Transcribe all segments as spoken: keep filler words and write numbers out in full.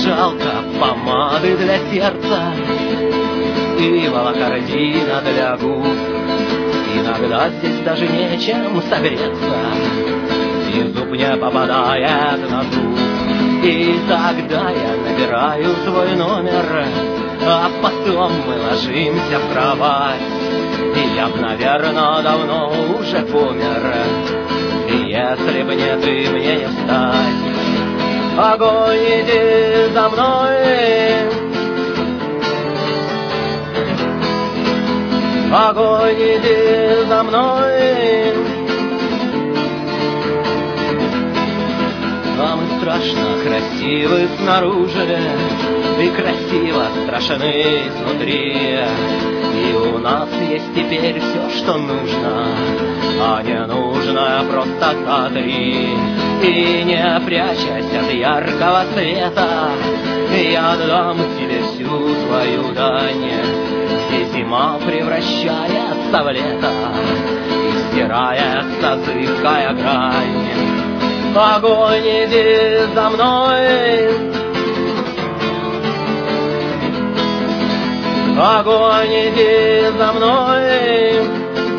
жалко помады для сердца и волокордина для губ. Иногда здесь даже нечем согреться, и зуб не попадает на зуб. И тогда я набираю твой номер, а потом мы ложимся в кровать. И я б, наверное, давно уже помер, если б не ты, мне не встать. Огонь, иди за мной, огонь, иди за мной. А мы страшно красивы снаружи и красиво страшны изнутри. И у нас есть теперь все, что нужно, а не нужно просто смотри. И не прячась от яркого света, я отдам тебе всю твою дань, где зима превращается в лето и стирается зыбкая грань. Огонь, иди за мной, огонь, иди за мной.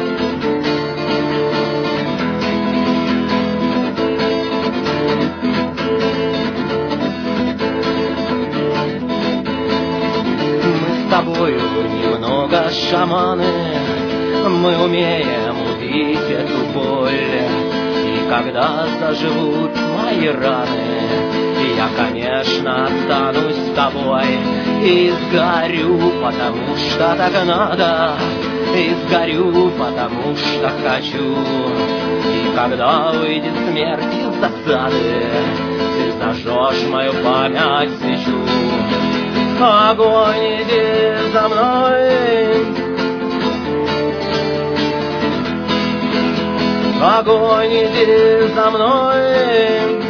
Мы с тобою немного шаманы, мы умеем убить эту боль. И когда заживут мои раны, я, конечно, останусь с тобой и сгорю, потому что так надо, и сгорю, потому что хочу. И когда выйдет смерть из засады, ты зажжешь мою память свечу. Огонь, иди за мной, огонь, иди за мной.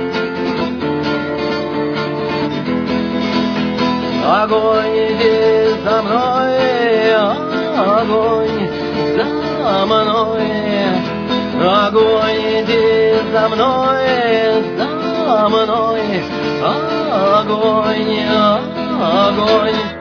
Огонь, иди за мной, огонь за мной, огонь, иди за мной, за мной, огонь, огонь.